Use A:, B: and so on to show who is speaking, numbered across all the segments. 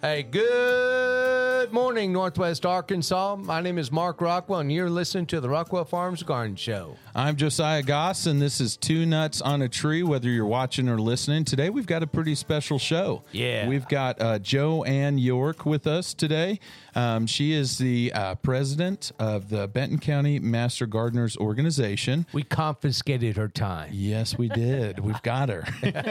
A: Hey, good morning, Northwest Arkansas. My name is Mark Rockwell, and you're listening to the Rockwell Farms Garden Show.
B: I'm Josiah Goss, and this is Two Nuts on a Tree, whether you're watching or listening. Today, we've got a pretty special show.
A: Yeah.
B: We've got Joanne York with us today. She is the president of the Benton County Master Gardeners Organization.
A: We confiscated her time.
B: Yes, we did. We've got her.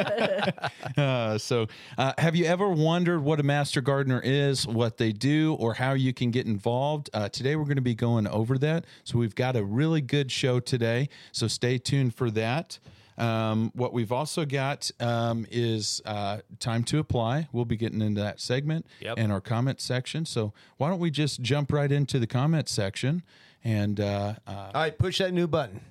B: So have you ever wondered what a Master Gardener is, what they do, or how you can get involved? Today, we're going to be going over that. So we've got a really good show today. So stay tuned for that. What we've also got is time to apply. We'll be getting into that segment and our comment section. So why don't we just jump right into the comment section and
A: all right, push that new button.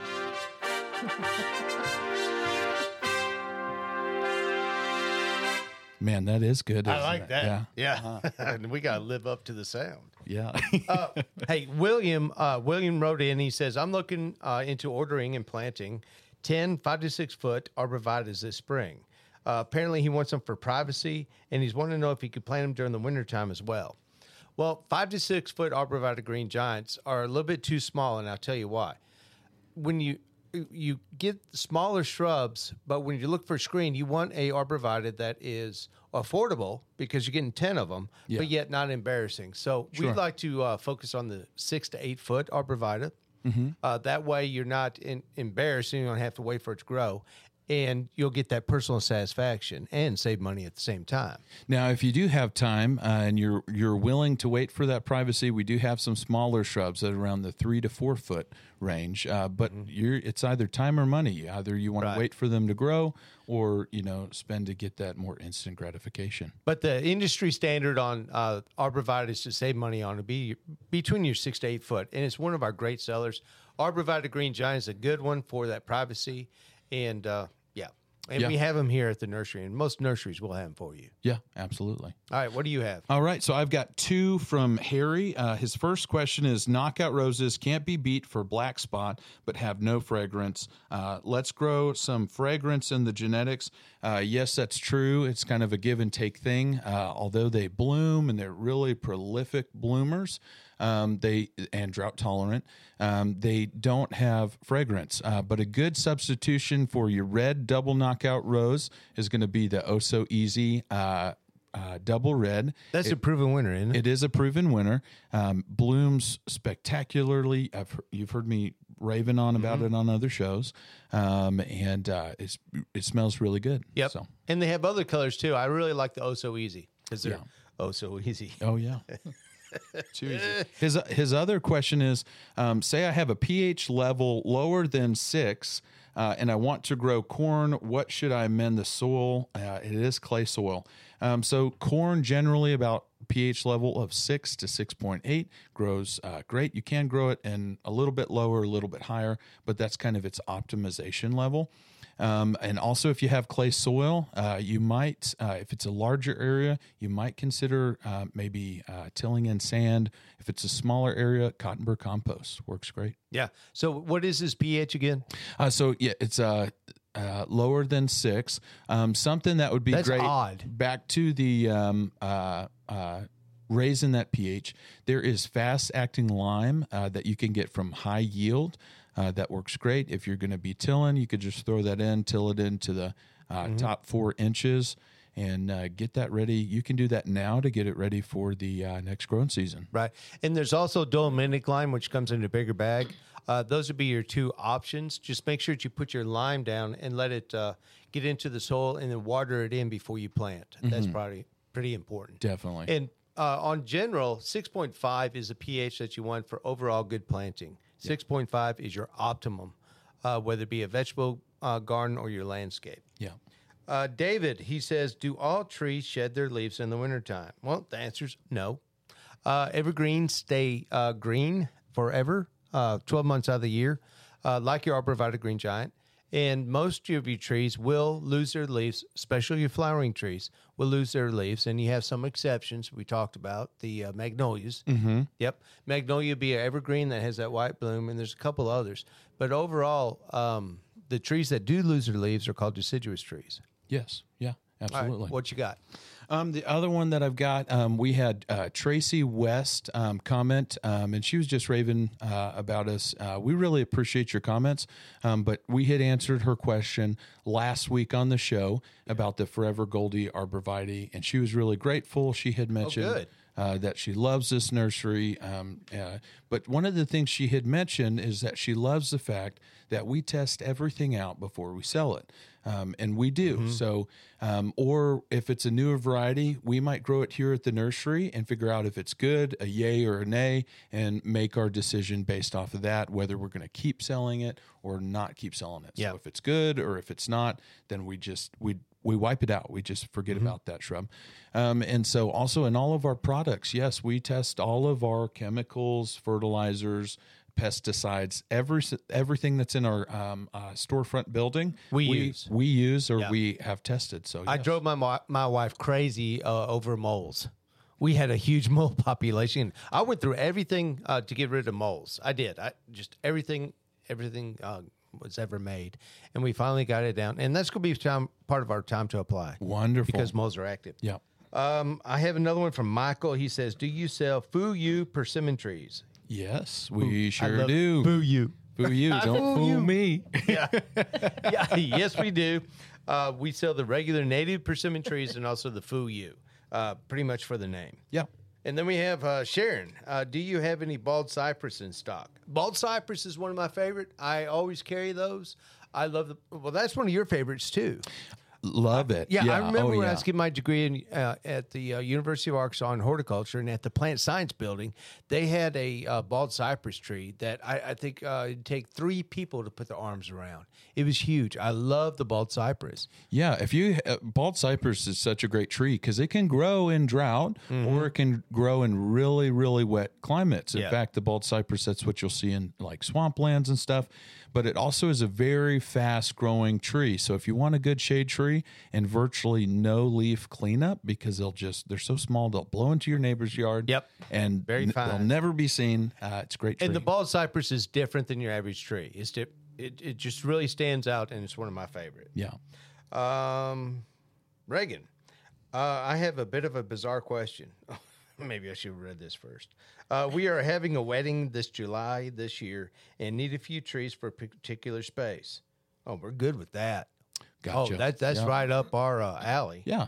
B: Man, that is good.
A: I like
B: it?
A: that. Yeah. And we got to live up to the sound.
B: Yeah.
A: Hey, William wrote in. He says, I'm looking into ordering and planting 10 5 to 6 foot arborvitaes this spring. Apparently, he wants them for privacy, and he's wanting to know if he could plant them during the wintertime as well. Well, 5 to 6 foot arborvitae green giants are a little bit too small, and I'll tell you why. When you get smaller shrubs, but when you look for a screen, you want a arborvitae that is affordable because you're getting 10 of them, but yet not embarrassing. So we'd like to focus on the 6 to 8 foot arborvitae. That way you're not embarrassed and you don't have to wait for it to grow. And you'll get that personal satisfaction and save money at the same time.
B: Now, if you do have time and you're willing to wait for that privacy, we do have some smaller shrubs that are around the 3 to 4 foot range. But it's either time or money. Either you want to wait for them to grow, or spend to get that more instant gratification.
A: But the industry standard on arborvitaes to save money on would be between your 6 to 8 foot, and it's one of our great sellers. Arborvitae green giant is a good one for that privacy, and we have them here at the nursery, and most nurseries will have them for you.
B: Yeah, absolutely.
A: All right, what do you have?
B: All right, so I've got two from Harry. His first question is, knockout roses can't be beat for black spot, but have no fragrance. Let's grow some fragrance in the genetics. Yes, that's true. It's kind of a give and take thing. Although they bloom and they're really prolific bloomers, and drought tolerant, they don't have fragrance. But a good substitution for your red double knockout rose is going to be the Oh So Easy double red.
A: That's a proven winner, isn't it?
B: It is a proven winner. Blooms spectacularly. You've heard me raving on about it on other shows, and it smells really good.
A: Yep.
B: So.
A: And they have other colors too. I really like the Oh So Easy because they're oh so easy.
B: Oh yeah. Too easy. His other question is, say I have a pH level lower than 6, and I want to grow corn. What should I amend the soil? It is clay soil. So corn generally about pH level of 6 to 6.8 grows great. You can grow it in a little bit lower, a little bit higher, but that's kind of its optimization level. And also, if you have clay soil, you might, if it's a larger area, you might consider maybe tilling in sand. If it's a smaller area, Cottonburg compost works great.
A: Yeah. So what is this pH again?
B: It's lower than 6. Something that would be
A: That's
B: great.
A: Odd.
B: Back to the raising that pH. There is fast-acting lime that you can get from High Yield. That works great. If you're going to be tilling, you could just throw that in, till it into the top 4 inches, and get that ready. You can do that now to get it ready for the next growing season.
A: Right. And there's also dolomitic lime, which comes in a bigger bag. Those would be your two options. Just make sure that you put your lime down and let it get into the soil, and then water it in before you plant. That's probably pretty important.
B: Definitely.
A: And on general, 6.5 is the pH that you want for overall good planting. 6.5 is your optimum, whether it be a vegetable garden or your landscape.
B: Yeah.
A: David, he says, do all trees shed their leaves in the wintertime? Well, the answer is no. Evergreens stay green forever, 12 months out of the year, like your arborvitae green giant. And most of your trees will lose their leaves, especially your flowering trees, will lose their leaves. And you have some exceptions. We talked about the magnolias.
B: Mm-hmm.
A: Yep. Magnolia would be an evergreen that has that white bloom, and there's a couple others. But overall, the trees that do lose their leaves are called deciduous trees.
B: Yes. Yeah. absolutely.
A: What you got?
B: The other one that I've got, we had Tracy West comment, and she was just raving about us. We really appreciate your comments, but we had answered her question last week on the show about the Forever Goldie Arborvitae, and she was really grateful. She had mentioned
A: good.
B: that she loves this nursery. But one of the things she had mentioned is that she loves the fact that we test everything out before we sell it. And we do. So, or if it's a newer variety, we might grow it here at the nursery and figure out if it's good, a yay or a nay, and make our decision based off of that, whether we're going to keep selling it or not keep selling it.
A: Yeah.
B: So if it's good or if it's not, then we wipe it out. We just forget about that shrub. And so also in all of our products, yes, we test all of our chemicals, fertilizers, pesticides, everything that's in our storefront building. We use or we have tested. So
A: I
B: yes.
A: drove my wife crazy over moles. We had a huge mole population. I went through everything to get rid of moles. I did. Everything was ever made, and we finally got it down. And that's going to be part of our time to apply.
B: Wonderful.
A: Because moles are active.
B: Yeah.
A: I have another one from Michael. He says, "Do you sell Fu-Yu persimmon trees?"
B: Yes, we sure do.
A: Fu-Yu.
B: Fu-Yu. Don't fool me.
A: Yeah. Yes, we do. We sell the regular native persimmon trees and also the Fu-Yu, pretty much for the name.
B: Yeah.
A: And then we have Sharon. Do you have any bald cypress in stock? Bald cypress is one of my favorite. I always carry those. I love well, that's one of your favorites too.
B: Love it.
A: Yeah, I remember when I was getting my degree at the University of Arkansas in horticulture, and at the plant science building, they had a bald cypress tree that I think it'd take 3 people to put their arms around. It was huge. I love the bald cypress.
B: Yeah, if you bald cypress is such a great tree because it can grow in drought or it can grow in really, really wet climates. In fact, the bald cypress, that's what you'll see in like swamplands and stuff. But it also is a very fast growing tree. So if you want a good shade tree and virtually no leaf cleanup, because they're so small, they'll blow into your neighbor's yard.
A: Yep.
B: And
A: Very fine.
B: They'll never be seen. It's a great tree.
A: And the bald cypress is different than your average tree. It just really stands out, and it's one of my favorite.
B: Yeah.
A: Reagan, I have a bit of a bizarre question. Maybe I should have read this first. We are having a wedding this July this year and need a few trees for a particular space. Oh, we're good with that.
B: Gotcha.
A: Oh, that's right up our alley.
B: Yeah.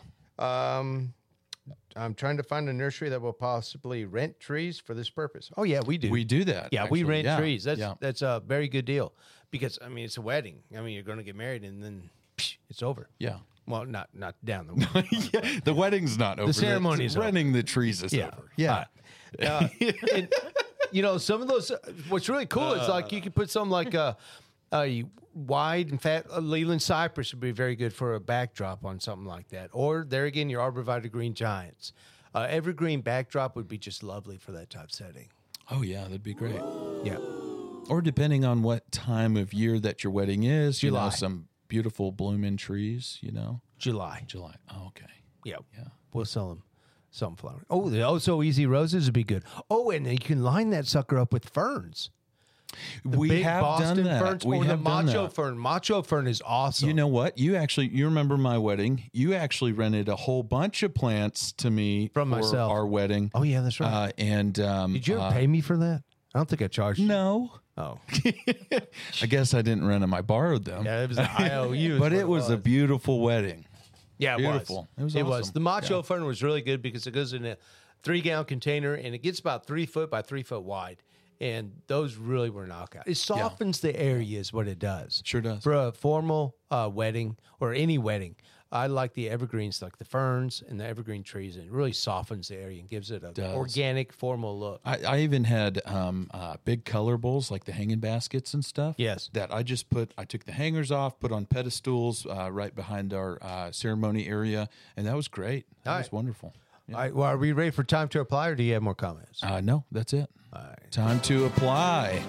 A: I'm trying to find a nursery that will possibly rent trees for this purpose. Oh, yeah, we do.
B: We do that.
A: Yeah,
B: actually.
A: we rent
B: Yeah.
A: trees.
B: Yeah.
A: That's a very good deal because, I mean, it's a wedding. I mean, you're going to get married and then it's over.
B: Yeah.
A: Well, not down the road.
B: Yeah, the wedding's not over.
A: The ceremony's over.
B: Renting the trees is over. Yeah.
A: And, some of those, what's really cool is like you could put some like a wide and fat Leland cypress would be very good for a backdrop on something like that. Or there again, your arborvitae green giants. Evergreen backdrop would be just lovely for that type setting.
B: Oh, yeah, that'd be great.
A: Yeah.
B: Or depending on what time of year that your wedding is,
A: July.
B: some beautiful blooming trees,
A: July.
B: Oh, okay.
A: Yeah.
B: Yeah.
A: We'll sell them sunflower. Oh, the Oh So Easy roses would be good. Oh, and you can line that sucker up with ferns.
B: We
A: Big
B: have
A: Boston
B: done that.
A: ferns.
B: We
A: the
B: have done
A: macho
B: that.
A: fern. Macho fern is awesome.
B: You know what? You remember my wedding. You actually rented a whole bunch of plants to me
A: From
B: for
A: myself.
B: our wedding.
A: Oh, yeah, that's right. Did you ever pay me for that? I don't think I charged you.
B: No.
A: Oh.
B: I guess I didn't rent them. I borrowed them.
A: Yeah, it was an IOU.
B: But it was a beautiful wedding.
A: Yeah,
B: beautiful.
A: It was.
B: It
A: It
B: was
A: was.
B: awesome.
A: The macho fern was really good because it goes in a 3-gallon container and it gets about 3 foot by 3 foot wide. And those really were knockout. It softens the area is what it does.
B: Sure does.
A: For a formal wedding or any wedding, I like the evergreens, like the ferns and the evergreen trees. And it really softens the area and gives it an organic, formal look.
B: I even had big color bowls, like the hanging baskets and stuff.
A: Yes.
B: That I took the hangers off, put on pedestals right behind our ceremony area. And that was great. That was wonderful.
A: All right, well, are we ready for time to apply or do you have more comments?
B: No, that's it.
A: All right.
B: Time to apply.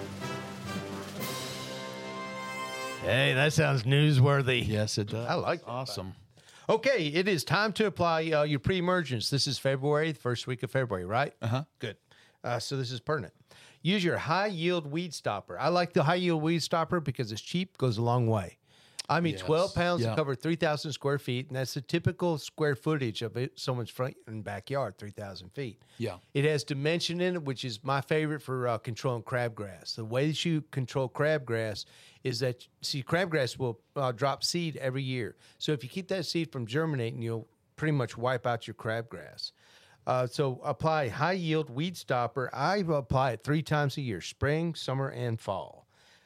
A: Hey, that sounds newsworthy.
B: Yes, it does.
A: I like that.
B: Awesome.
A: Okay, it is time to apply your pre-emergence. This is February, the first week of February, right?
B: Uh-huh.
A: Good. So this is pertinent. Use your high-yield weed stopper. I like the high-yield weed stopper because it's cheap, goes a long way. I mean,
B: Yes.
A: 12 pounds
B: Yeah.
A: to cover 3,000 square feet, and that's the typical square footage of someone's front and backyard, 3,000 feet.
B: Yeah.
A: It has dimension in it, which is my favorite for controlling crabgrass. The way that you control crabgrass is that, see, crabgrass will drop seed every year. So if you keep that seed from germinating, you'll pretty much wipe out your crabgrass. So apply high yield weed stopper. I apply it 3 times a year, spring, summer, and fall.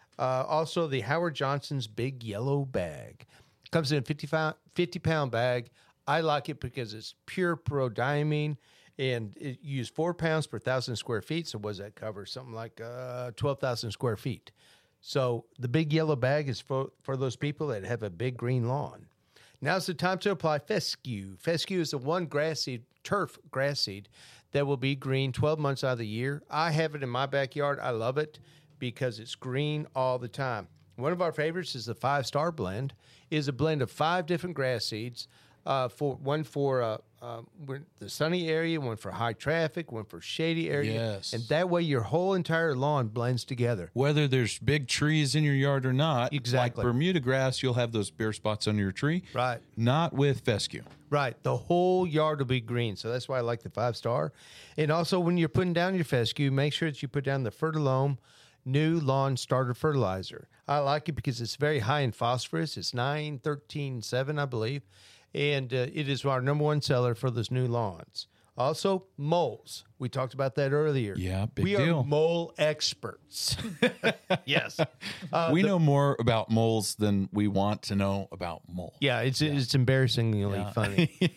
A: Also, the Howard Johnson's Big Yellow Bag. Comes in a 50-pound bag. I like it because it's pure prodiamine, and it used 4 pounds per 1,000 square feet. So what does that cover? Something like 12,000 square feet. So the Big Yellow Bag is for those people that have a big green lawn. Now's the time to apply fescue. Fescue is the one grass seed, turf grass seed, that will be green 12 months out of the year. I have it in my backyard. I love it because it's green all the time. One of our favorites is the 5-Star Blend. It is a blend of 5 different grass seeds, one for the sunny area, one for high traffic, one for shady area.
B: Yes.
A: And that way your whole entire lawn blends together.
B: Whether there's big trees in your yard or not,
A: Exactly.
B: like Bermuda grass, you'll have those bare spots on your tree.
A: Right.
B: Not with fescue.
A: Right. The whole yard will be green. So that's why I like the 5-Star. And also, when you're putting down your fescue, make sure that you put down the Fertilome new lawn starter fertilizer. I like it because it's very high in phosphorus. It's 9-13-7, I believe. And it is our number 1 seller for those new lawns. Also, moles. We talked about that earlier.
B: Yeah, big
A: we
B: deal.
A: are mole experts. Yes.
B: We know more about moles than we want to know about mole.
A: Yeah, it's embarrassingly funny.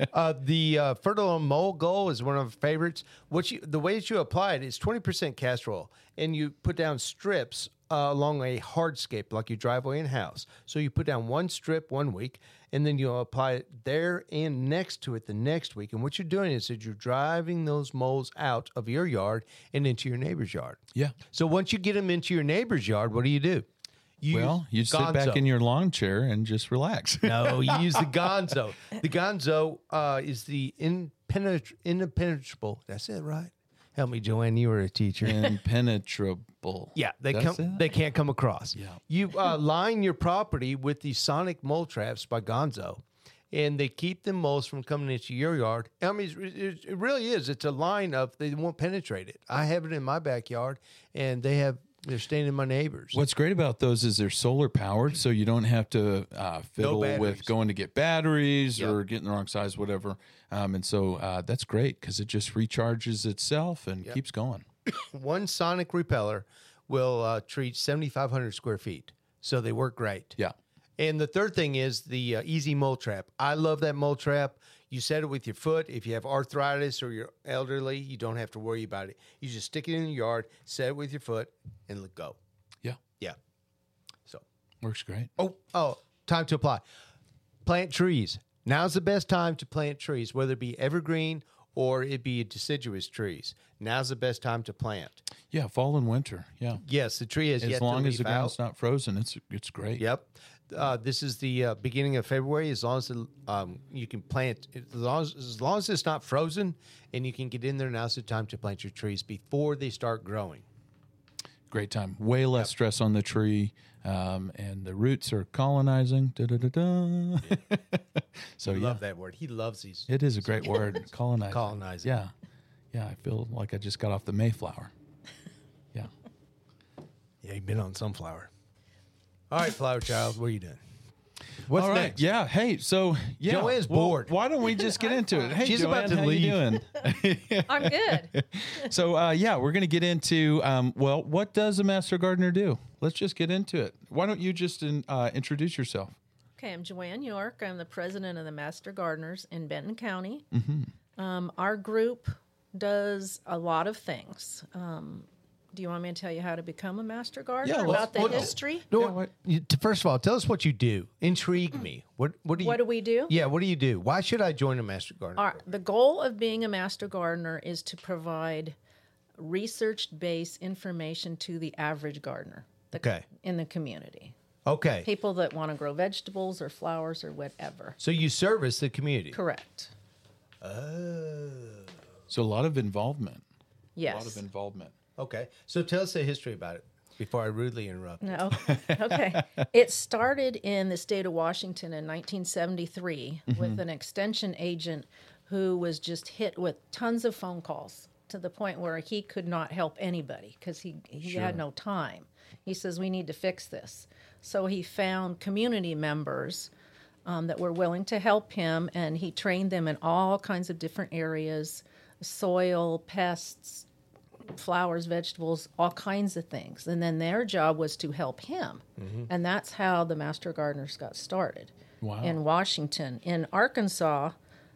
A: The Fertilome Mole Goal is one of our favorites. The way that you apply it is 20% castor oil, and you put down strips along a hardscape like your driveway and house. So you put down 1 strip 1 week, and then you'll apply it there and next to it the next week. And what you're doing is that you're driving those moles out of your yard and into your neighbor's yard.
B: Yeah.
A: So once you get them into your neighbor's yard, what do? You
B: You sit back in your lawn chair and just relax.
A: No, you use the Gonzo. The Gonzo is the impenetrable. That's it, right? Help me, Joanne. You were a teacher.
B: Impenetrable.
A: Yeah,
B: That's it?
A: they can't come across.
B: Yeah.
A: You line your property with the Sonic Mole Traps by Gonzo, and they keep the moles from coming into your yard. I mean, it really is. It's a line of they won't penetrate it. I have it in my backyard, and they're staying in my neighbors.
B: What's great about those is they're solar powered, so you don't have to fiddle with going to get batteries or getting the wrong size, whatever. And so that's great because it just recharges itself and keeps going.
A: One Sonic repeller will treat 7,500 square feet, so they work great.
B: Yeah.
A: And the third thing is the Easy Mole Trap. I love that mole trap. You set it with your foot. If you have arthritis or you're elderly, you don't have to worry about it. You just stick it in your yard, set it with your foot, and let go.
B: Yeah.
A: Yeah. So.
B: Works great.
A: Oh, time to apply. Plant trees. Now's the best time to plant trees, whether it be evergreen or it be deciduous trees. Now's the best time to plant.
B: Yeah, fall and winter. Yeah.
A: Yes, the tree has
B: As
A: yet
B: long
A: to
B: as the
A: leaf out.
B: ground's not frozen, it's great.
A: Yep. This is the beginning of February. As long as you can plant, as long as it's not frozen and you can get in there, now's the time to plant your trees before they start growing.
B: Great time. Way less stress on the tree, and the roots are colonizing. Da-da-da-da. So
A: I love that word. He loves these.
B: it is a great word. Colonizing.
A: Colonizing.
B: Yeah, yeah. I feel like I just got off the Mayflower. Yeah.
A: Yeah, you've been on sunflower. All right, Flower Child, what are you doing? What's
B: All right.
A: next?
B: Yeah. Hey. So yeah.
A: Joanne's bored.
B: Why don't we just get into it? Hey,
A: She's
B: Joanne,
A: about to
B: how you
A: leave.
B: doing?
C: I'm good.
B: So yeah, we're going to get into what does a master gardener do? Let's just get into it. Why don't you just introduce yourself?
C: Okay, I'm Joanne York. I'm the president of the Master Gardeners in Benton County. Our group does a lot of things. Do you want me to tell you how to become a master gardener?
B: Yeah,
C: about the
A: well,
C: history?
A: No, first of all, tell us what you do. Intrigue me. What do you?
C: What do we do?
A: Yeah, what do you do? Why should I join a master gardener?
C: The goal of being a master gardener is to provide research-based information to the average gardener in the community.
A: Okay.
C: People that want to grow vegetables or flowers or whatever.
A: So you service the community.
C: Correct.
A: Oh.
B: So a lot of involvement.
C: Yes.
B: A lot of involvement.
A: Okay. So tell us the history about it. before I rudely interrupt.
C: No. Okay. It started in the state of Washington in 1973 with an extension agent who was just hit with tons of phone calls to the point where he could not help anybody because he had no time. He says, we need to fix this. So he found community members that were willing to help him, and he trained them in all kinds of different areas, soil, pests, flowers, vegetables, all kinds of things. And then their job was to help him. And that's how the Master Gardeners got started in Washington. In Arkansas,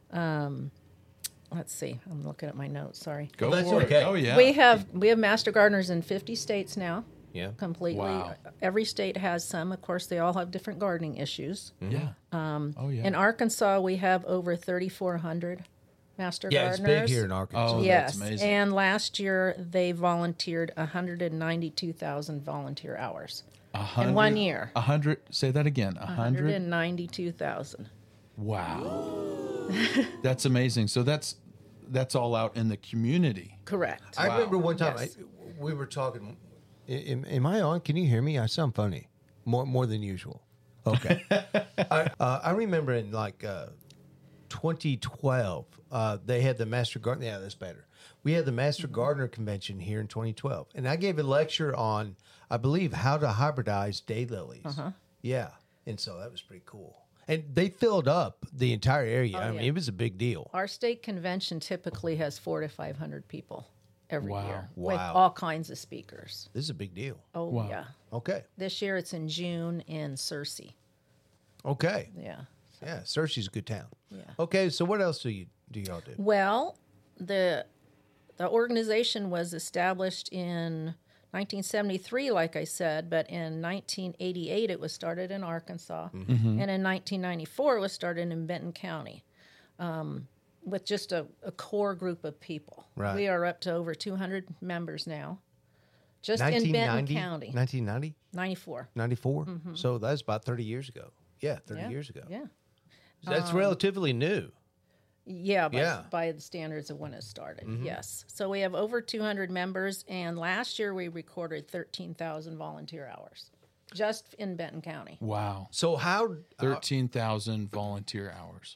C: let's see, I'm looking at my notes, sorry.
B: Go
A: That's
B: for
A: okay.
B: it. Oh, yeah.
C: We have Master Gardeners in 50 states now.
A: Yeah.
C: Completely.
B: Wow.
C: Every state has some. Of course, they all have different gardening issues.
B: Yeah. Oh, yeah.
C: In Arkansas, we have over 3,400 Master
A: Yeah, it's
C: Gardeners.
A: big here in Arkansas.
B: Oh,
C: Yes,
B: that's amazing.
C: and last year they volunteered 192,000 volunteer hours in 1 year.
B: 100. Say that again. 100.
C: 192,000.
B: Wow. That's amazing. So that's all out in the community.
C: Correct.
A: I remember one time
C: Yes.
A: we were talking. Am I on? Can you hear me? I sound funny, more than usual. Okay. I remember in 2012, they had the Master Gardener. Yeah, that's better. We had the Master Gardener convention here in 2012, and I gave a lecture on, I believe, how to hybridize daylilies. Yeah, and so that was pretty cool. And they filled up the entire area. I mean,
C: yeah.
A: it was a big deal.
C: Our state convention typically has 400 to 500 people every
B: Wow.
C: year with
A: Wow.
C: all kinds of speakers.
A: This is a big deal.
C: Oh,
B: Wow.
C: yeah.
A: Okay.
C: This year it's in June in Searcy.
A: Okay.
C: Yeah.
A: Yeah, Searcy's a good town.
C: Yeah.
A: Okay, so what else do y'all do?
C: Well, the organization was established in 1973, like I said, but in 1988 it was started in Arkansas, and in 1994 it was started in Benton County, with just a core group of people.
A: Right.
C: We are up to over 200 members now, just in Benton County.
A: 1990?
C: 94.
A: 94? So that's about 30 years ago. Yeah, 30 years ago.
C: Yeah.
A: That's relatively new.
C: Yeah,
A: Yeah.
C: by the standards of when it started, yes. So we have over 200 members, and last year we recorded 13,000 volunteer hours just in Benton County.
B: Wow.
A: So how
B: 13,000 volunteer hours.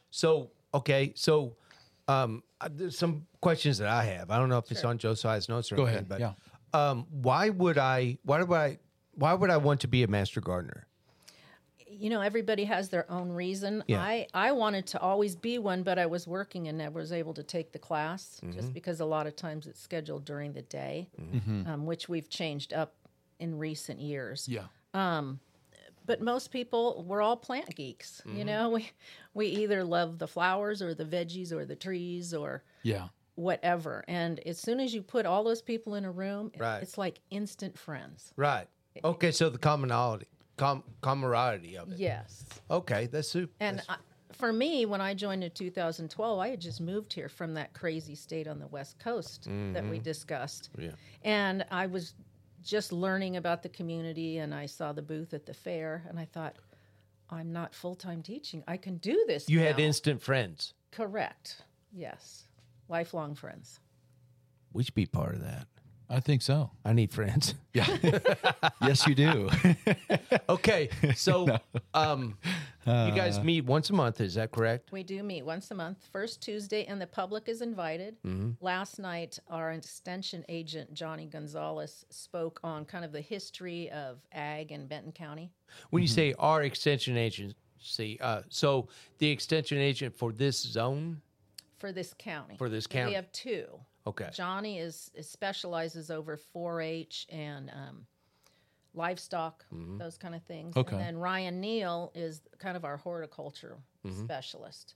A: there's some questions that I have. I don't know if it's on Josiah's notes or
B: Go
A: anything,
B: ahead.
A: but why would I want to be a Master Gardener?
C: You know, everybody has their own reason.
A: Yeah.
C: I wanted to always be one, but I was working and never was able to take the class just because a lot of times it's scheduled during the day, which we've changed up in recent years.
B: Yeah.
C: But most people, we're all plant geeks. You know, we either love the flowers or the veggies or the trees or
B: Yeah.
C: whatever. And as soon as you put all those people in a room,
A: Right.
C: it's like instant friends.
A: Right. Okay, so the camaraderie of it.
C: Yes.
A: Okay, that's super.
C: And for me, when I joined in 2012, I had just moved here from that crazy state on the West Coast that we discussed.
A: Yeah.
C: And I was just learning about the community, and I saw the booth at the fair, and I thought, I'm not full-time teaching. I can do this
A: You
C: now.
A: had instant friends.
C: Correct. Yes. Lifelong friends.
A: We should be part of that.
B: I think so.
A: I need friends.
B: Yeah. Yes, you do.
A: Okay, so you guys meet once a month, is that correct?
C: We do meet once a month, first Tuesday, and the public is invited. Last night, our extension agent, Johnny Gonzalez, spoke on kind of the history of ag in Benton County.
A: When you say our extension agency, so the extension agent for this zone?
C: For this county.
A: For this county.
C: We have two.
A: Okay.
C: Johnny specializes over 4-H and livestock, those kind of things.
B: Okay.
C: And then Ryan Neal is kind of our horticulture specialist.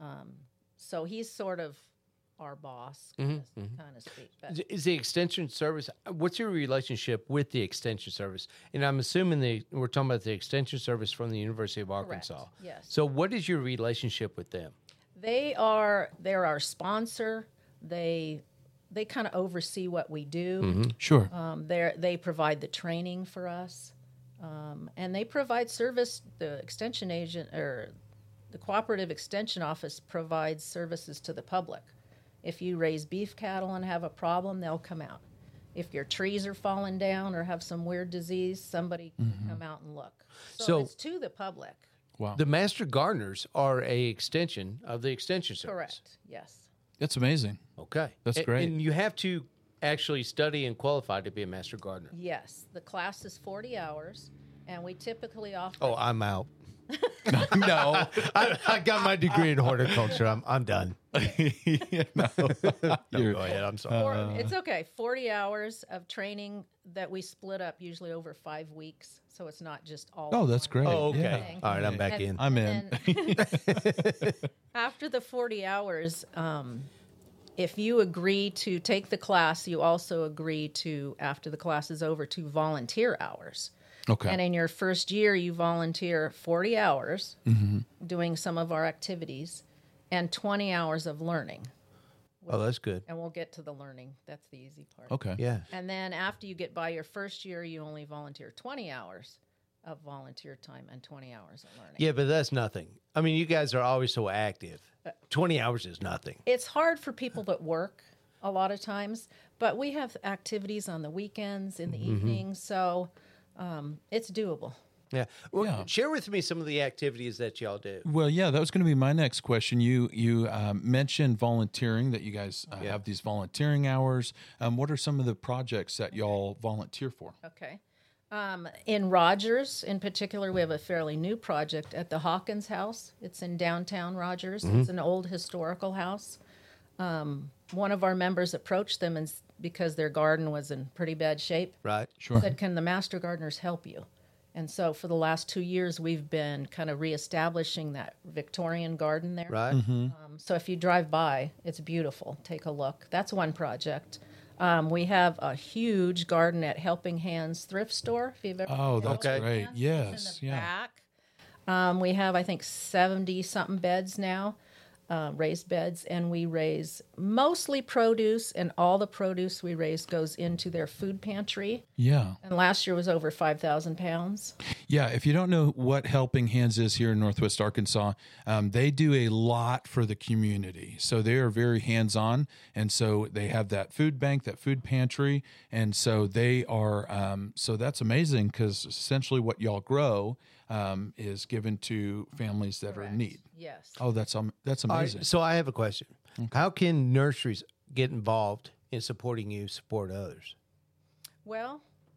C: So he's sort of our boss, kind of speak. But
A: Is the extension service, what's your relationship with the extension service? And I'm assuming we're talking about the extension service from the University of Arkansas.
C: yes.
A: So what is your relationship with them?
C: they're our sponsor. They kind of oversee what we do.
B: Sure.
C: They provide the training for us, and they provide service. The extension agent or the cooperative extension office provides services to the public. If you raise beef cattle and have a problem, they'll come out. If your trees are falling down or have some weird disease, somebody can come out and look. So,
A: So-
C: it's to the public.
B: Wow.
A: The Master Gardeners are a extension of the Extension Service.
C: Correct. Yes.
B: That's amazing.
A: Okay.
B: That's great.
A: And you have to actually study and qualify to be a Master Gardener.
C: Yes. The class is 40 hours, and we typically offer.
A: Oh, I'm out.
B: No.
A: I got my degree in horticulture. I'm done.
B: You're-
A: Go ahead. I'm sorry.
C: It's okay. 40 hours of training that we split up usually over 5 weeks. So it's not just all.
B: Oh,
C: in
B: that's
C: one
B: great.
A: Oh, okay.
C: thing.
A: All right, I'm back
C: And-
A: in.
B: I'm
C: and
B: in.
C: then after the 40 hours, if you agree to take the class, you also agree to, after the class is over, to volunteer hours.
B: Okay.
C: And in your first year, you volunteer 40 hours doing some of our activities and 20 hours of learning.
A: Oh, that's good.
C: And we'll get to the learning. That's the easy part.
B: Okay.
A: Yeah.
C: And then after you get by your first year, you only volunteer 20 hours of volunteer time and 20 hours of learning.
A: Yeah, but that's nothing. I mean, you guys are always so active. 20 hours is nothing.
C: It's hard for people that work a lot of times, but we have activities on the weekends, in the evenings, so it's doable.
A: Yeah. Well,
B: Yeah.
A: share with me some of the activities that y'all do.
B: Well, yeah, that was going to be my next question. You mentioned volunteering, that you guys have these volunteering hours. What are some of the projects that y'all volunteer for?
C: Okay. In Rogers, in particular, we have a fairly new project at the Hawkins House. It's in downtown Rogers. It's an old historical house. One of our members approached them and because their garden was in pretty bad shape,
A: Right.
B: Sure.
C: said, "Can the Master Gardeners help you?" And so for the last 2 years, we've been kind of reestablishing that Victorian garden there.
A: Right.
C: So if you drive by, it's beautiful. Take a look. That's one project. We have a huge garden at Helping Hands Thrift Store. If you've ever
B: Oh,
C: been to
B: that's
C: Helping
B: great.
C: Hands,
B: Yes.
C: it's in the
B: Yeah.
C: back. We have, I think, 70-something beds now, raised beds, and we raise mostly produce, and all the produce we raise goes into their food pantry.
B: Yeah.
C: And last year was over 5,000 pounds.
B: Yeah, if you don't know what Helping Hands is here in Northwest Arkansas, they do a lot for the community. So they are very hands-on, and so they have that food bank, that food pantry, and so they are. So that's amazing because essentially what y'all grow is given to families that are in need.
C: Yes.
B: Oh, that's
A: All
B: amazing.
A: right, so I have a question. How can nurseries get involved in supporting you, support others?
C: Well,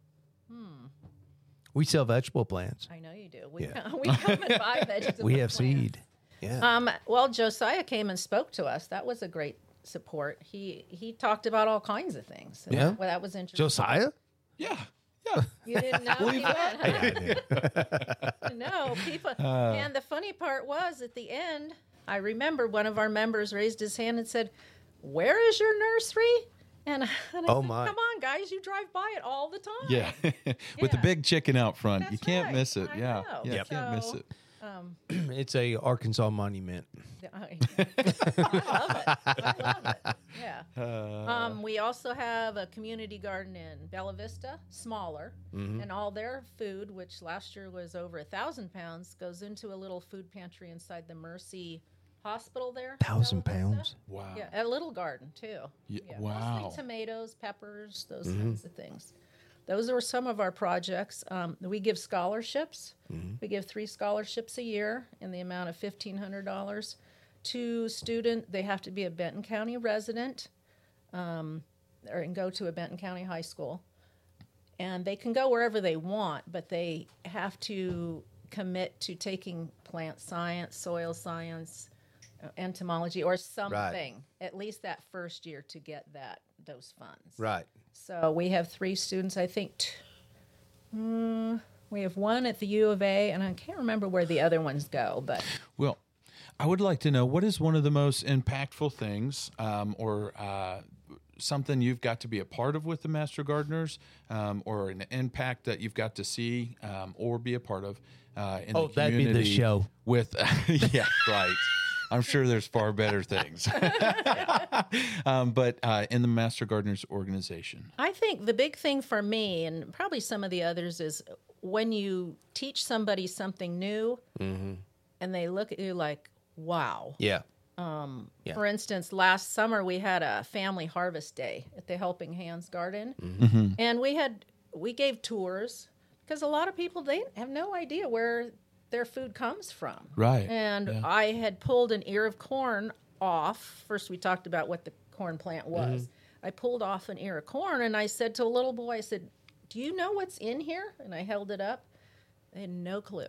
A: We sell vegetable plants.
C: I know you do. We come and buy vegetables.
A: We have seed. Yeah.
C: Well, Josiah came and spoke to us. That was a great support. He talked about all kinds of things.
A: Yeah?
C: Well, that was interesting.
A: Josiah?
B: Yeah. Yeah.
C: You didn't know he went, huh? No, people. And the funny part was at the end, I remember one of our members raised his hand and said, "Where is your nursery?" And I
A: Oh,
C: said,
A: my.
C: "Come on, guys, you drive by it all the time."
B: Yeah. With the
C: Yeah.
B: big chicken out front. You
C: That's
B: can't
C: right.
B: miss it.
C: I
B: Yeah.
C: know.
B: Yeah, you can't miss
C: So-
B: it.
A: It's a Arkansas monument.
C: I love it. I love it. Yeah. We also have a community garden in Bella Vista, smaller, and all their food, which last year was over 1,000 pounds, goes into a little food pantry inside the Mercy Hospital there. in
A: 1,000
C: Bella Vista.
A: pounds?
B: Wow.
C: Yeah, a little garden too.
B: Yeah, wow.
C: Mostly tomatoes, peppers, those kinds of things. Those are some of our projects. We give scholarships. We give 3 scholarships a year in the amount of $1,500 to student. They have to be a Benton County resident or and go to a Benton County high school. And they can go wherever they want, but they have to commit to taking plant science, soil science, entomology, or something, at least that first year to get those funds.
A: Right.
C: So we have 3 students, I think. We have one at the U of A, and I can't remember where the other ones go, but
B: Well, I would like to know, what is one of the most impactful things or something you've got to be a part of with the Master Gardeners or an impact that you've got to see or be a part of in the community?
A: that'd be the show.
B: With, yeah, right. I'm sure there's far better things. But in the Master Gardeners organization.
C: I think the big thing for me, and probably some of the others, is when you teach somebody something new and they look at you like, wow.
A: Yeah. Yeah.
C: For instance, last summer we had a family harvest day at the Helping Hands Garden, and we gave tours because a lot of people, they have no idea where their food comes from.
B: Right.
C: And
B: Yeah.
C: I had pulled an ear of corn off. First, we talked about what the corn plant was. I pulled off an ear of corn, and I said to a little boy, I said, "Do you know what's in here?" And I held it up. They had no clue.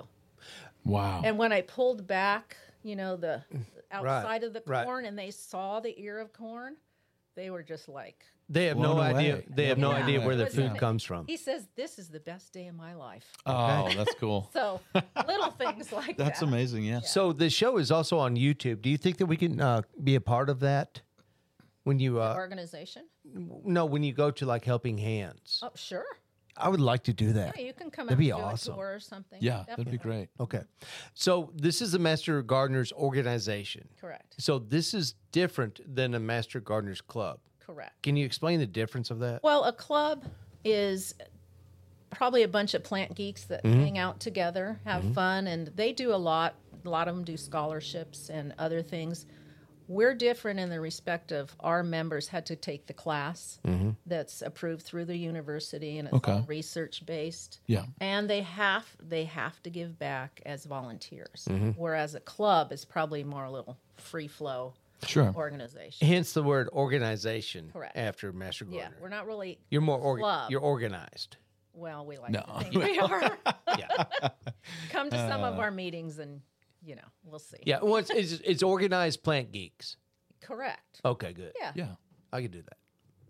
B: Wow.
C: And when I pulled back, the outside of the
A: right.
C: corn, and they saw the ear of corn, they were just like,
A: They have
B: Blown
A: no idea.
B: away.
A: They have no
C: Yeah.
A: idea where their
C: It was
A: food
C: amazing.
A: comes from.
C: he says, "This is the best day of my life."
B: Oh, that's cool.
C: So little things like
B: That's
C: that.
B: amazing. Yeah.
A: So the show is also on YouTube. Do you think that we can be a part of that when you
C: Organization?
A: no when you go to like Helping Hands?
C: Oh, sure.
A: I would like to do that.
C: Yeah, you can come
A: That'd
C: out
A: be
C: and do
A: awesome.
C: a tour or something.
B: Yeah, that'd be
C: Definitely.
B: great.
A: Okay, so this is the Master Gardeners organization.
C: Correct.
A: So this is different than a Master Gardeners club.
C: Correct.
A: Can you explain the difference of that?
C: Well, a club is probably a bunch of plant geeks that hang out together, have fun, and they do a lot. A lot of them do scholarships and other things. We're different in the respect of our members had to take the class that's approved through the university, and it's
B: Okay.
C: all research based.
B: Yeah.
C: And they have to give back as volunteers, whereas a club is probably more a little free flow
B: Sure.
C: organization.
A: Hence the word organization.
C: Correct.
A: After Master
C: Yeah,
A: Gardener.
C: we're not really.
A: You're more
C: club.
A: you're organized.
C: Well, we like
B: No.
C: to think we are.
A: Yeah.
C: Come to some of our meetings, and we'll see.
A: Yeah. Well, it's organized plant geeks.
C: Correct.
A: Okay, good.
C: Yeah.
B: Yeah.
A: I can do that.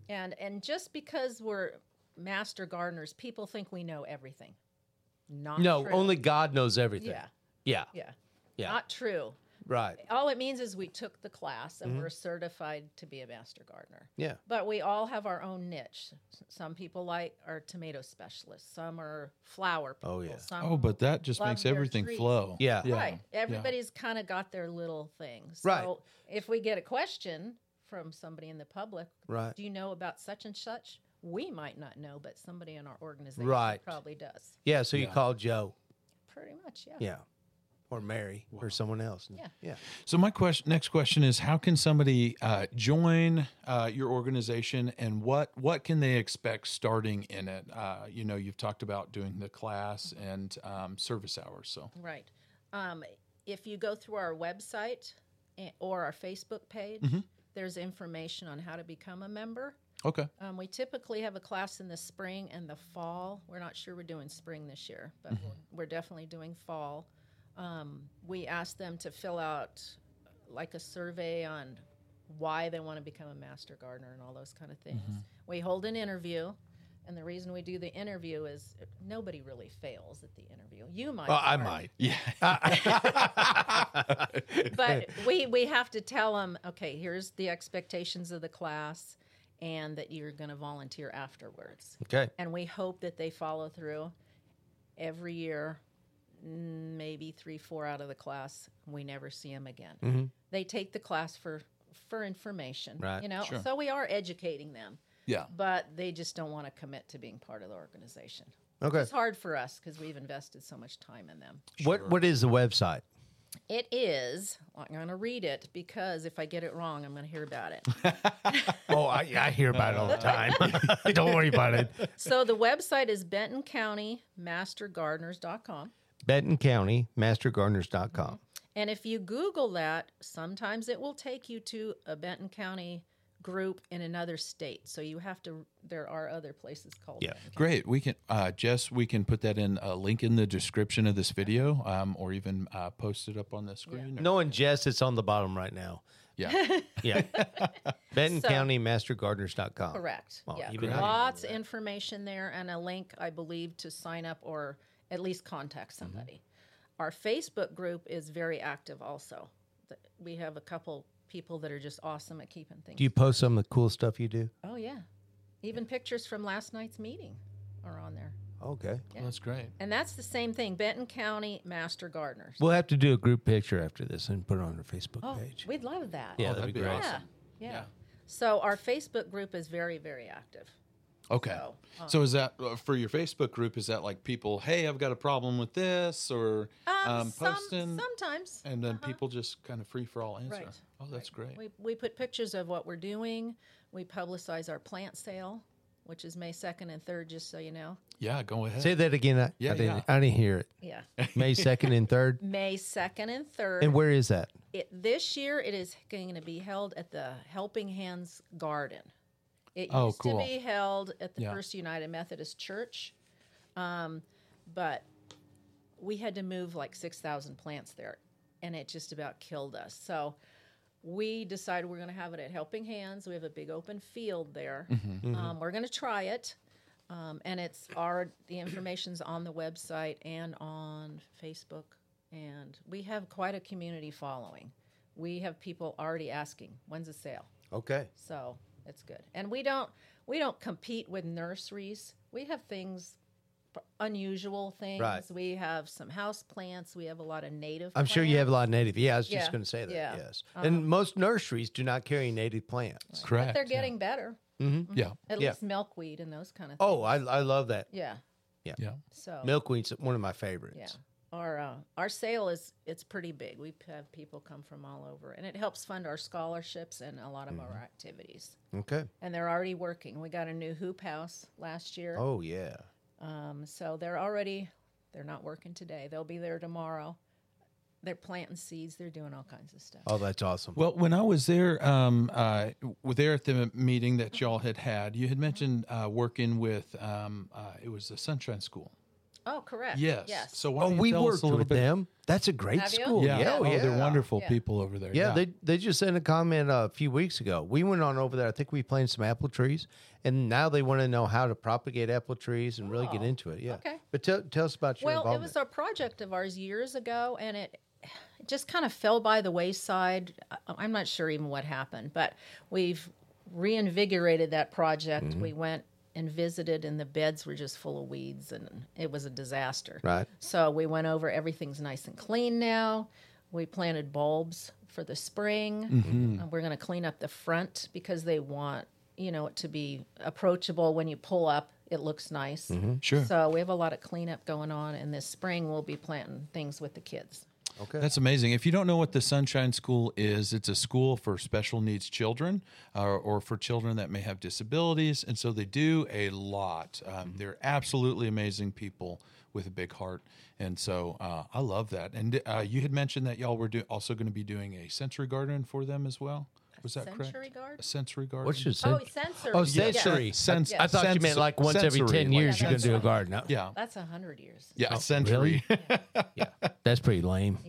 C: And just because we're master gardeners, people think we know everything. Not
A: No,
C: true.
A: only God knows everything.
C: Yeah.
A: Yeah.
C: Yeah.
A: Yeah.
C: Not true.
A: Right.
C: All it means is we took the class and we're certified to be a master gardener.
A: Yeah.
C: But we all have our own niche. Some people are tomato specialists. Some are flower people.
A: Oh, yeah.
C: Some
B: Oh, but that just
C: love
B: makes
C: their
B: everything
C: trees.
B: flow.
A: Yeah.
C: Right. Everybody's kind of got their little things.
A: Right.
C: So if we get a question from somebody in the public,
A: Right.
C: do you know about such and such? We might not know, but somebody in our organization
A: Right.
C: probably does.
A: Yeah. So you
B: Yeah.
A: call Joe.
C: Pretty much, yeah.
A: Yeah. Or Mary or someone else.
C: Yeah.
A: Yeah.
B: So my next question is, how can somebody join your organization, and what can they expect starting in it? You've talked about doing the class and service hours. So
C: Right. If you go through our website or our Facebook page, there's information on how to become a member.
B: okay,
C: We typically have a class in the spring and the fall. We're not sure we're doing spring this year, but we're definitely doing fall. We ask them to fill out like a survey on why they want to become a master gardener and all those kind of things. We hold an interview, and the reason we do the interview is nobody really fails at the interview. You might.
A: Well, I
C: Mark,
A: might.
B: yeah,
C: but we have to tell them, okay, here's the expectations of the class, and that you're going to volunteer afterwards.
A: Okay.
C: And we hope that they follow through every year. Maybe 3-4 out of the class, we never see them again. They take the class for information,
A: Right.
B: Sure.
C: So we are educating them,
B: yeah.
C: but they just don't want to commit to being part of the organization.
A: Okay.
C: It's hard for us because we've invested so much time in them.
A: What is the website?
C: It is. I'm going to read it because if I get it wrong, I'm going to hear about it.
A: Oh, I hear about it all the time. Don't worry about it.
C: So the website is BentonCountyMasterGardeners.com.
A: Benton County, mastergardeners.com.
C: And if you Google that, sometimes it will take you to a Benton County group in another state. So you have to, there are other places called
A: Yeah.
C: Benton.
B: Great. We can, Jess, we can put that in a link in the description of this video, or even post it up on the screen.
A: Knowing Jess, it's on the bottom right now.
B: Yeah.
A: Yeah. Benton
C: So-
A: County, mastergardeners.com.
C: Correct.
A: Well,
C: Yeah.
A: even
C: Lots of information there and a link, I believe, to sign up or at least contact somebody. Our Facebook group is very active also. We have a couple people that are just awesome at keeping things.
A: Do you post some of the cool stuff you do?
C: Oh, yeah. Even pictures from last night's meeting are on there.
A: Okay.
B: Well, that's great.
C: And that's the same thing, Benton County Master Gardeners.
A: We'll have to do a group picture after this and put it on our Facebook
C: Oh,
A: page.
C: we'd love that.
A: Yeah,
B: Oh,
A: that'd be great.
B: awesome.
C: Yeah.
B: Yeah.
C: So our Facebook group is very, very active.
B: Okay.
C: So,
B: So is that for your Facebook group? Is that like people, hey, I've got a problem with this, or posting,
C: sometimes.
B: and then people just kind of free for all answer?
C: Right.
B: Oh, that's great.
C: We put pictures of what we're doing. We publicize our plant sale, which is May 2nd and 3rd, just so you know.
B: Yeah, go ahead.
A: Say that again. I didn't hear it.
C: Yeah.
A: May 2nd and 3rd.
C: May 2nd and 3rd.
A: And where is that?
C: This year, it is going to be held at the Helping Hands Garden. It
B: Oh,
C: used
B: cool.
C: to be held at the
B: Yeah.
C: First United Methodist Church, but we had to move like 6,000 plants there, and it just about killed us. So we decided we're going to have it at Helping Hands. We have a big open field there. We're going to try it, and the information's on the website and on Facebook, and we have quite a community following. We have people already asking, when's the sale?
A: Okay.
C: So it's good. And we don't compete with nurseries. We have things, unusual things.
A: Right.
C: We have some house plants. We have a lot of native
A: I'm sure you have a lot of native. Yeah, I was
C: Yeah,
A: just going to say that.
C: yeah.
A: Yes. And most nurseries do not carry native plants.
B: Correct.
C: But they're getting better.
B: Yeah.
C: At
A: Yeah.
C: least milkweed and those kind of things.
A: Oh, I love that.
C: Yeah.
B: Yeah.
C: So
A: Milkweed's one of my favorites.
C: yeah. Our sale it's pretty big. We have people come from all over, and it helps fund our scholarships and a lot of our activities.
A: Okay.
C: And they're already working. We got a new hoop house last year.
A: Oh, yeah.
C: So they're not working today. They'll be there tomorrow. They're planting seeds. They're doing all kinds of stuff.
A: Oh, that's awesome.
B: Well, when I was there, there at the meeting that y'all had, you had mentioned working with it was the Sunshine School.
C: Oh, correct.
B: Yes.
C: Yes.
B: So why
A: Oh,
B: don't you
A: we
B: tell us
A: worked
B: a little
A: with
B: bit?
A: them. That's a great
C: Have you?
A: school.
B: Yeah.
A: Yeah.
B: Oh, they're wonderful
C: Yeah.
B: people over there.
A: Yeah, they just sent a comment a few weeks ago. We went on over there. I think we planted some apple trees, and now they want to know how to propagate apple trees and really get
C: Oh,
A: into it. Yeah.
C: okay.
A: But tell us about your
C: Well, it
A: involvement.
C: was a project of ours years ago, and it just kind of fell by the wayside. I'm not sure even what happened, but we've reinvigorated that project. We went and visited, and the beds were just full of weeds, and it was a disaster.
A: Right.
C: So we went over. Everything's nice and clean now. We planted bulbs for the spring. We're going to clean up the front because they want it to be approachable. When you pull up, it looks nice.
B: Sure.
C: So we have a lot of cleanup going on, and this spring we'll be planting things with the kids.
A: Okay.
B: That's amazing. If you don't know what the Sunshine School is, it's a school for special needs children or for children that may have disabilities. And so they do a lot. They're absolutely amazing people with a big heart. And so I love that. And you had mentioned that y'all were also going to be doing a sensory garden for them as well. Was that correct?
C: Sensory garden?
B: A sensory garden.
A: What's your
C: Oh, sensory.
A: Oh,
C: Yeah.
A: sensory.
B: Sense-
A: I thought you meant like once every
B: sensory,
A: 10
B: like
A: years you're going to do a
C: sensory.
A: garden. No.
B: Yeah.
C: That's 100 years.
B: Yeah,
A: Oh,
B: a sensory.
A: Yeah. That's pretty lame.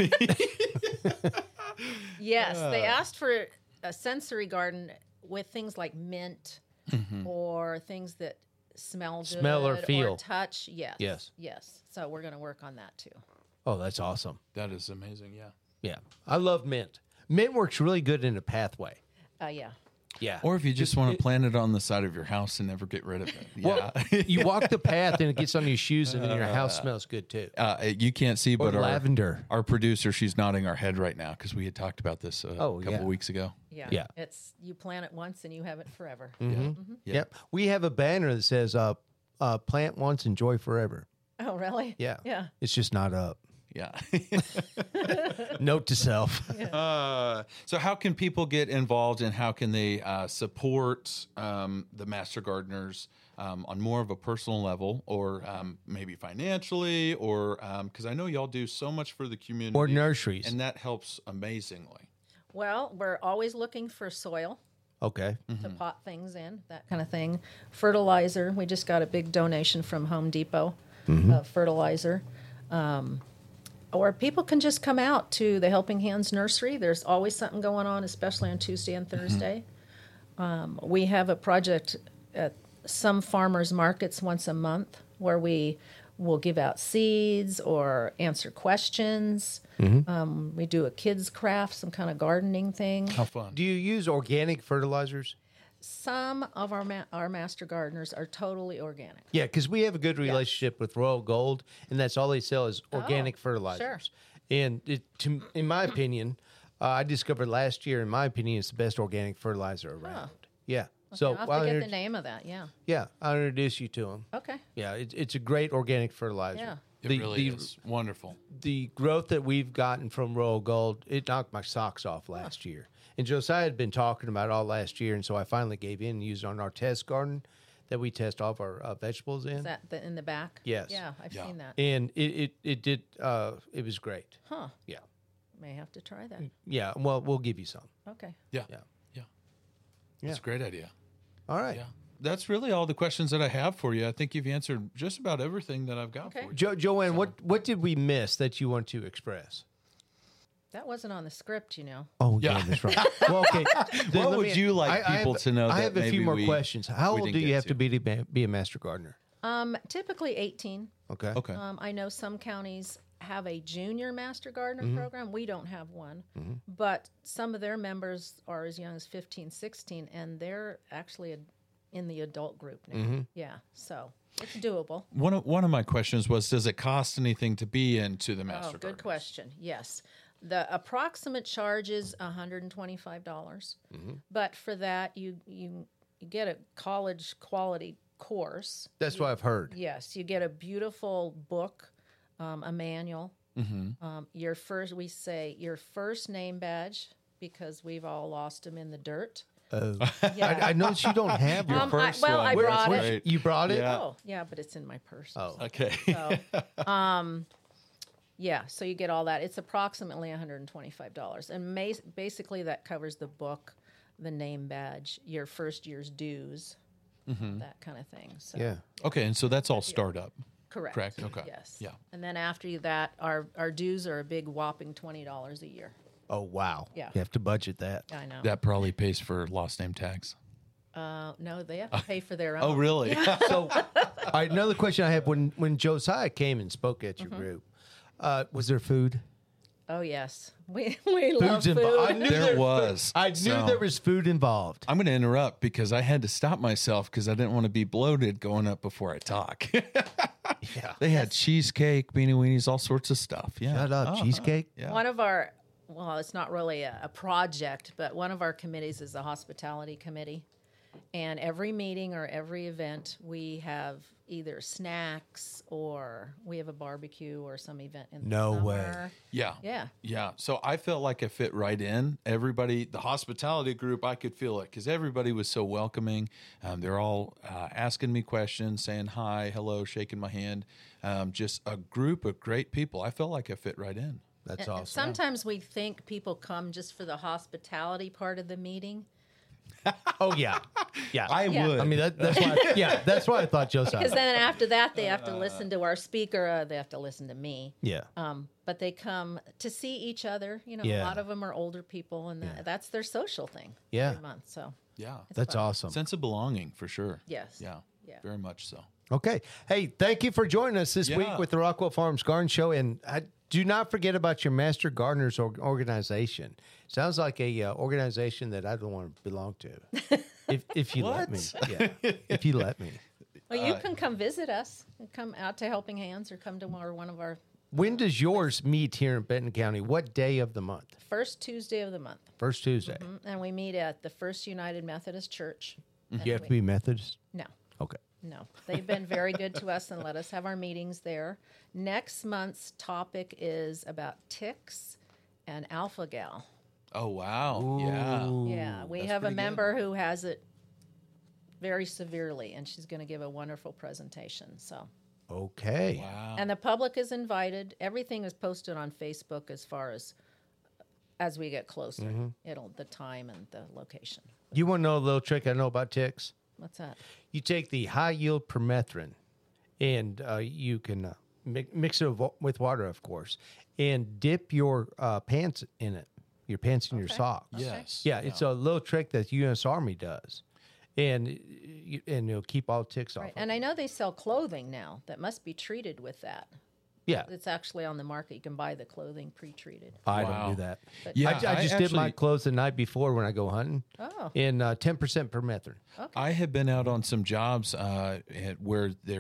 C: Yes, they asked for a sensory garden with things like mint or things that smell good
A: Smell or feel.
C: touch. Yes.
A: Yes.
C: Yes. So we're going to work on that too.
A: Oh, that's awesome.
B: That is amazing. Yeah.
A: Yeah. I love mint. Mint works really good in a pathway.
C: Yeah.
A: Yeah.
B: Or if you just want to plant it on the side of your house and never get rid of it.
A: Well,
B: Yeah.
A: you walk the path and it gets on your shoes, and then your house smells good too.
B: You can't see,
A: Or
B: but
A: lavender.
B: our producer, she's nodding her head right now because we had talked about this a
A: Oh,
B: couple
A: yeah.
B: weeks ago.
C: Yeah.
A: Yeah.
C: It's you plant it once and you have it forever.
A: Yep. We have a banner that says plant once, enjoy forever.
C: Oh, really?
A: Yeah.
C: Yeah.
A: It's just not up.
B: Yeah.
A: Note to self.
B: So how can people get involved and how can they support the Master Gardeners on more of a personal level or maybe financially or because I know y'all do so much for the community.
A: Or nurseries.
B: And that helps amazingly.
C: Well, we're always looking for soil
A: Okay.
C: to pot things in, that kind of thing. Fertilizer. We just got a big donation from Home Depot of fertilizer. Or people can just come out to the Helping Hands Nursery. There's always something going on, especially on Tuesday and Thursday. We have a project at some farmers markets once a month where we will give out seeds or answer questions. We do a kids craft, some kind of gardening thing.
B: How fun.
A: Do you use organic fertilizers?
C: Some of our master gardeners are totally organic.
A: Yeah, because we have a good relationship with Royal Gold, and that's all they sell is organic fertilizers.
C: sure.
A: And in my opinion, I discovered last year, in my opinion, it's the best organic fertilizer around. Yeah. So
C: I'll have
A: while
C: to get
A: you're-
C: the name of that. Yeah.
A: yeah, I'll introduce you to him.
C: Okay.
A: Yeah, it's a great organic fertilizer.
C: Yeah.
B: It really is wonderful.
A: The growth that we've gotten from Royal Gold, it knocked my socks off last year. And Josiah had been talking about it all last year, and so I finally gave in and used it on our test garden that we test all of our vegetables in.
C: Is that in the back?
A: Yes.
C: Yeah, I've
B: Yeah.
C: seen that.
A: And it did, it was great.
C: Huh.
A: Yeah.
C: May have to try that.
A: Yeah, well, we'll give you some.
C: Okay.
B: Yeah.
A: Yeah.
B: Yeah. That's a great idea.
A: All right.
B: Yeah. That's really all the questions that I have for you. I think you've answered just about everything that I've got
C: Okay.
B: for you.
A: Joanne, what did we miss that you want to express?
C: That wasn't on the script, you know.
A: Oh,
B: Yeah.
A: that's right. Well, okay. Then
B: What
A: let
B: would you like people to know
A: I
B: that
A: have a few
B: maybe
A: more
B: we-
A: questions. How
B: we
A: old
B: didn't
A: do you
B: get
A: have
B: to?
A: to be a master gardener?
C: Typically 18.
A: Okay.
B: Okay.
C: I know some counties have a junior master gardener
A: Mm-hmm.
C: program. We don't have one. But some of their members are as young as 15, 16, and they're actually in the adult group now.
A: Mm-hmm.
C: Yeah, so it's doable.
B: One of my questions was, does it cost anything to be into the master
C: Good
B: garden?
C: question. Yes. The approximate charge is $125. But for that, you get a college quality course.
A: That's what I've heard.
C: Yes, you get a beautiful book, a manual. Your first name badge, because we've all lost them in the dirt. Yeah.
A: I noticed you don't have your
B: first
C: I
B: one.
C: brought
B: Where's-
C: it.
A: You brought it?
B: Yeah.
C: Oh, yeah, but it's in my purse.
A: Oh.
B: Okay.
C: So, yeah, so you get all that. It's approximately $125, and basically that covers the book, the name badge, your first year's dues, that kind of thing. So,
A: Yeah.
B: Okay, and so that's all startup.
C: correct.
B: Correct, okay.
C: Yes.
B: Yeah.
C: And then after that, our dues are a big whopping $20 a year.
A: Oh, wow.
C: Yeah.
A: You have to budget that.
C: I know.
B: That probably pays for lost name tags.
C: No, they have to pay for their own.
B: Oh, really?
A: So, all right, another question I have: when Josiah came and spoke at your group, was there food?
C: Oh yes, we love food.
A: involved. I knew
B: There was.
A: I knew
B: So-
A: there was food involved.
B: I'm going to interrupt because I had to stop myself because I didn't want to be bloated going up before I talk.
A: Yeah.
B: They had cheesecake, beanie weenies, all sorts of stuff. Yeah.
A: Shut up, cheesecake.
B: Yeah.
C: One of our, well, it's not really a project, but one of our committees is the hospitality committee. And every meeting or every event, we have either snacks or we have a barbecue or some event in the
A: No
C: summer.
A: way.
B: Yeah.
C: Yeah.
B: Yeah. So I felt like I fit right in. Everybody, the hospitality group, I could feel it because everybody was so welcoming. They're all asking me questions, saying hi, hello, shaking my hand. Just a group of great people. I felt like I fit right in.
A: That's
C: And
A: awesome.
C: sometimes we think people come just for the hospitality part of the meeting.
A: Oh yeah, yeah.
C: Yeah.
B: would.
A: I mean, that's why. Yeah, that's why I thought Josiah.
C: Because then after that, they have to listen to our speaker. They have to listen to me.
A: Yeah.
C: But they come to see each other. You know,
A: Yeah.
C: a lot of them are older people, and that's their social thing.
A: Yeah.
C: Every month. So
B: Yeah.
A: That's
C: fun.
A: awesome.
B: Sense of belonging for sure.
C: Yes.
B: Yeah.
C: Yeah.
B: Very much so.
A: Okay. Hey, thank you for joining us this
B: Yeah.
A: week with the Rockwell Farms Garden Show. And do not forget about your Master Gardeners organization. Sounds like a organization that I don't want to belong to. If you let me. Yeah. If you let me.
C: Well, you can come visit us. Come out to Helping Hands or come to one of our
A: When does yours meet here in Benton County? What day of the month?
C: first Tuesday of the month.
A: First Tuesday.
C: And we meet at the First United Methodist Church.
A: You have to be Methodist?
C: No.
A: Okay.
C: No, they've been very good to us and let us have our meetings there. Next month's topic is about ticks and alpha-gal.
B: Oh, wow. Yeah.
C: Yeah, we
B: that's
C: have a
B: pretty good.
C: member who has it very severely, and she's going to give a wonderful presentation. So,
A: Okay.
B: Wow.
C: and the public is invited. Everything is posted on Facebook as we get closer. The time and the location.
A: You want to know a little trick I know about ticks?
C: What's that?
A: You take the high yield permethrin, and you can mix it with water, of course, and dip your pants in it, your pants in your socks.
B: Yes.
A: Yeah, it's a little trick that U.S. Army does, and it'll keep all ticks off.
C: Right. And I know they sell clothing now that must be treated with that.
A: Yeah,
C: It's actually on the market. You can buy the clothing pre-treated.
A: I
B: Wow.
A: don't do that.
B: Yeah,
A: I just dip my
B: actually-
A: clothes the night before when I go hunting.
C: Oh.
A: And 10% permethrin.
B: I have been out on some jobs where there were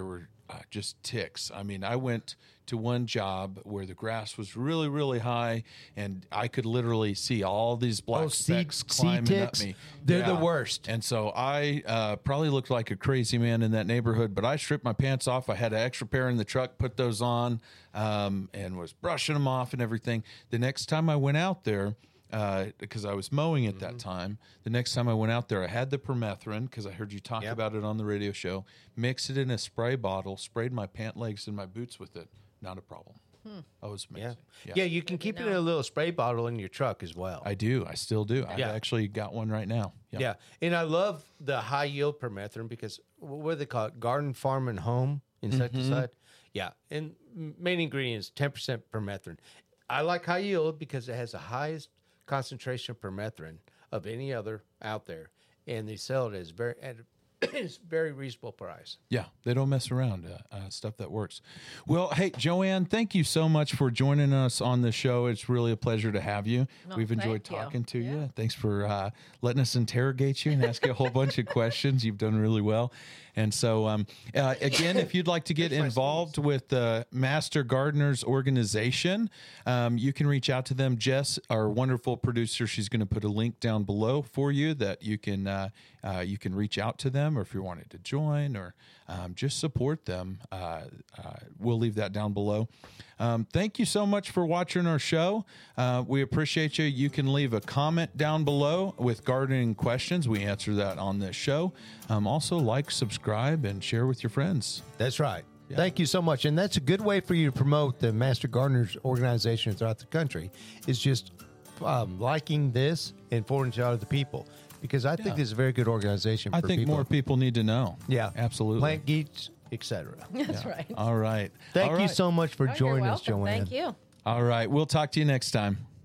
B: just ticks. I mean, I went to one job where the grass was really, really high, and I could literally see all these black specks climbing
A: ticks,
B: at me.
A: They're the worst.
B: And so I probably looked like a crazy man in that neighborhood, but I stripped my pants off. I had an extra pair in the truck, put those on, and was brushing them off and everything. The next time I went out there, because I was mowing at that time. The next time I went out there, I had the permethrin because I heard you talk about it on the radio show. Mixed it in a spray bottle, sprayed my pant legs and my boots with it. Not a problem. I was amazing.
A: Yeah, you can keep it in a little spray bottle in your truck as well.
B: I do. I still do. I've
A: Yeah.
B: actually got one right now.
A: Yeah, and I love the high yield permethrin because what do they call it? Garden, farm, and home insecticide. Yeah, and main ingredients 10% permethrin. I like high yield because it has the highest concentration of permethrin of any other out there, and they sell it as it's very reasonable price.
B: Yeah, they don't mess around. Stuff that works. Well, hey, Joanne, thank you so much for joining us on the show. It's really a pleasure to have you. We've enjoyed
C: thank you.
B: talking to
C: Yeah.
B: you. Thanks for letting us interrogate you and ask you a whole bunch of questions. You've done really well. And so, again, if you'd like to get involved with the Master Gardeners organization, you can reach out to them. Jess, our wonderful producer, she's going to put a link down below for you that you can reach out to them, or if you wanted to join or just support them, we'll leave that down below. Thank you so much for watching our show. We appreciate you. You can leave a comment down below with gardening questions. We answer that on this show. Also, like, subscribe, and share with your friends.
A: That's right. Thank you so much. And that's a good way for you to promote the Master Gardeners organization throughout the country, is just liking this and forwarding to other people, because I think this is a very good organization for
B: I think
A: people.
B: more people need to know.
A: Yeah.
B: Absolutely.
A: Plant geeks, etc.
C: That's right.
B: All right.
A: Thank
B: All
A: you
B: right.
A: so much for
C: Oh, you're
A: joining us,
C: welcome.
A: Joanne.
C: Thank you.
B: All right. We'll talk to you next time.